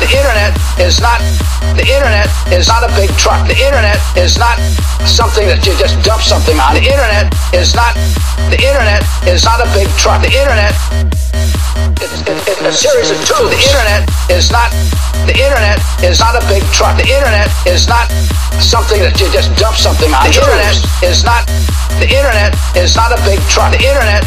The internet is not a big truck. The internet is not something that you just dump something on. The internet is not a big truck. The internet is a series of tubes. The internet is not a big truck. The internet is not something that you just dump something on. The internet is not a big truck. The internet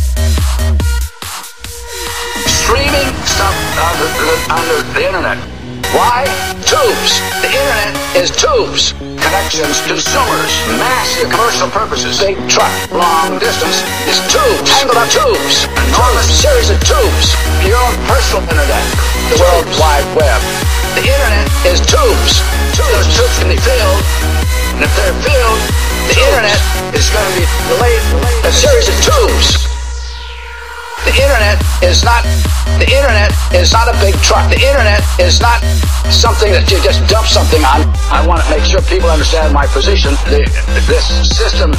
streaming stuff on the internet. Why? Tubes. The internet is tubes. Connections, consumers, massive commercial purposes. Big truck, long distance is tubes. Tangled up tubes. Enormous series of tubes. Your own personal internet. The World Wide Web. The internet is tubes. Those tubes can be filled. And if they're filled, the internet is going to be a series of tubes. The internet is not a big truck. The internet is not something that you just dump something on. I want to make sure people understand my position. This system,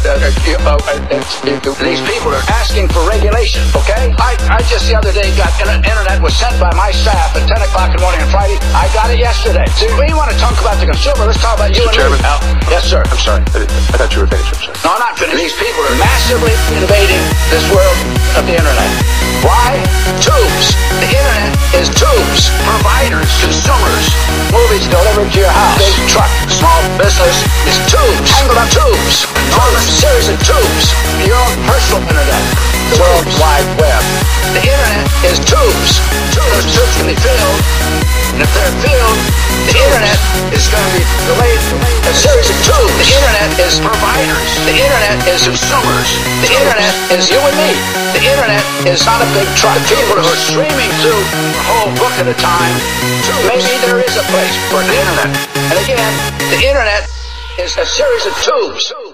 these people are asking for regulation, okay? I just the other day got internet was sent by my staff at 10 o'clock in the morning on Friday. I got it yesterday. See, we want to talk about the consumer. Let's talk about you and Chairman, me. Yes, sir. I'm sorry. I thought you were finished. I'm sorry. No, I'm not finished. These people are massively invading this world of the internet. Why? Tubes. The internet is tubes. Providers, consumers, movies delivered to your house. Big truck, small business is tubes. Tangled up tubes. Enormous series of tubes. Your own personal internet. The World Wide Web. The internet is tubes. Those tubes can be filled. And if they're filled, the internet is going to be a series of tubes. The internet is providers. The internet is consumers. The internet is you and me. The internet is not a big truck. The people who are streaming through a whole book at a time, maybe there is a place for the internet. And again, the internet is a series of tubes.